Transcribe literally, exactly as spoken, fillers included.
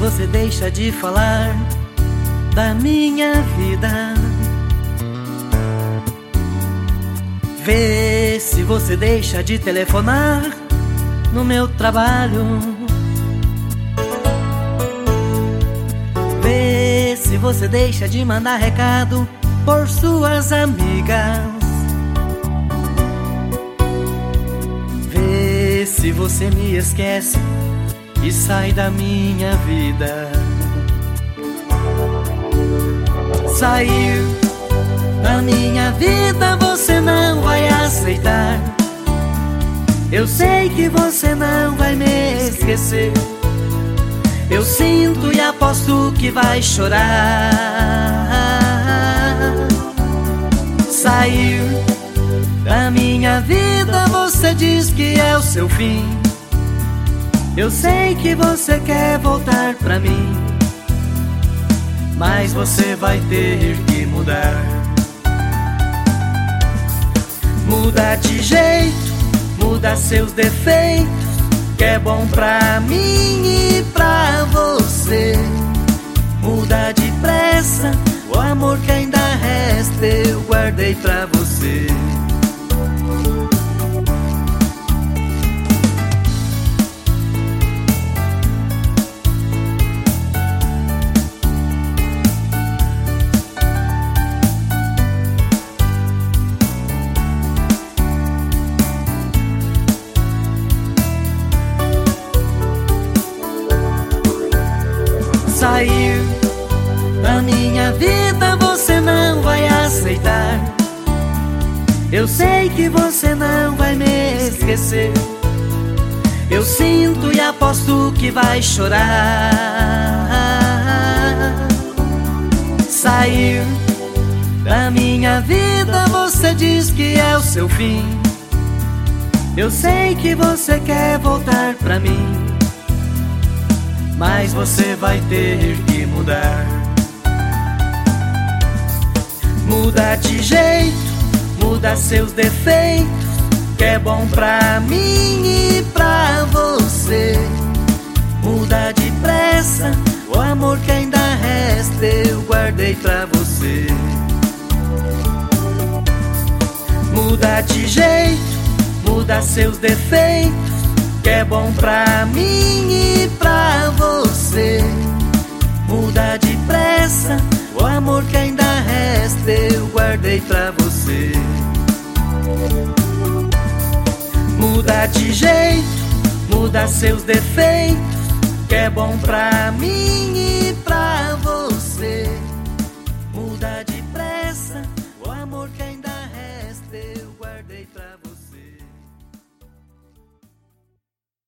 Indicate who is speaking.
Speaker 1: você deixa de falar da minha vida. Vê se você deixa de telefonar no meu trabalho. Vê se você deixa de mandar recado por suas amigas. Vê se você me esquece e sai da minha vida. Sair da minha vida você não vai aceitar. Eu sei que você não vai me esquecer. Eu sinto e aposto que vai chorar. Sair da minha vida você diz que é o seu fim. Eu sei que você quer voltar pra mim, mas você vai ter que mudar. Muda de jeito, muda seus defeitos, que é bom pra mim e pra você. Muda depressa, o amor que ainda resta eu guardei pra você. Sair da minha vida você não vai aceitar. Eu sei que você não vai me esquecer. Eu sinto e aposto que vai chorar. Sair da minha vida você diz que é o seu fim. Eu sei que você quer voltar pra mim, mas você vai ter que mudar. Muda de jeito, muda seus defeitos, que é bom pra mim e pra você. Muda depressa, o amor que ainda resta eu guardei pra você. Muda de jeito, muda seus defeitos, que é bom pra mim e pra você. Muda depressa, o amor que ainda resta eu guardei pra você. Muda de jeito, muda seus defeitos, que é bom pra mim e pra